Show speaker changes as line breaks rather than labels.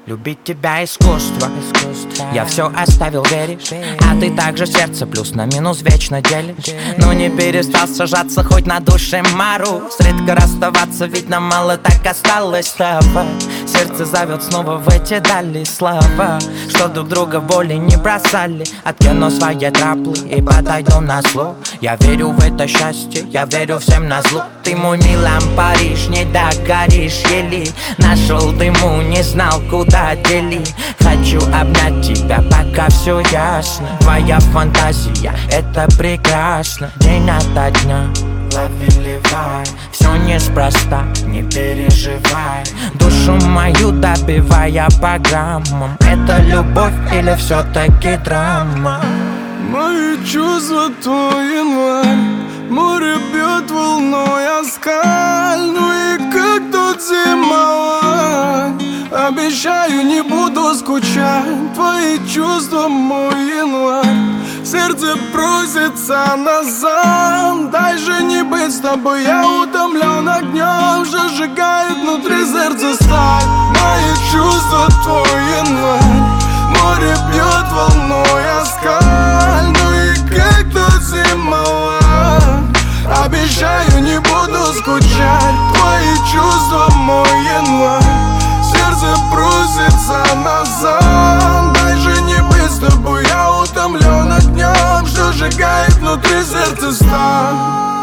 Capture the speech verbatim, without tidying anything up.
Любить тебя искусство, искусство. Я все оставил, веришь? А ты также сердце плюс на минус вечно делишь. Но не перестал сажаться хоть на душе мороз. Редко расставаться, ведь нам мало так осталось с тобой. Сердце зовет снова в эти дали слова, что друг друга боли не бросали. Откину свои траплы и подойду на зло. Я верю в это счастье, я верю всем на зло. Ты мой Милан Париж, не догоришь еле. Нашел дыму, не знал куда делить. Хочу обнять тебя, пока все ясно. Твоя фантазия, это прекрасно. День ото дня, лови, ливай. Все неспроста, не переживай. Душу мою добивая по граммам. Это любовь или все-таки драма?
Мои чувства твой январь. Море бьет волной о скаль. Ну и как тут зимовать? Обещаю, не буду скучать. Твои чувства мой январь. Сердце просится назад. Дай же не быть с тобой, я утомлен огнем. Сжигает внутри сердца сталь. Мои чувства твой январь. Море бьет волной о скаль. Ну и как тут зимовать? Обещаю, не буду скучать. Твои чувства мой январь. Сердце просится назад. Дай же не быть с тобой, я утомлен огнем, что сжигает внутри сердца сталь.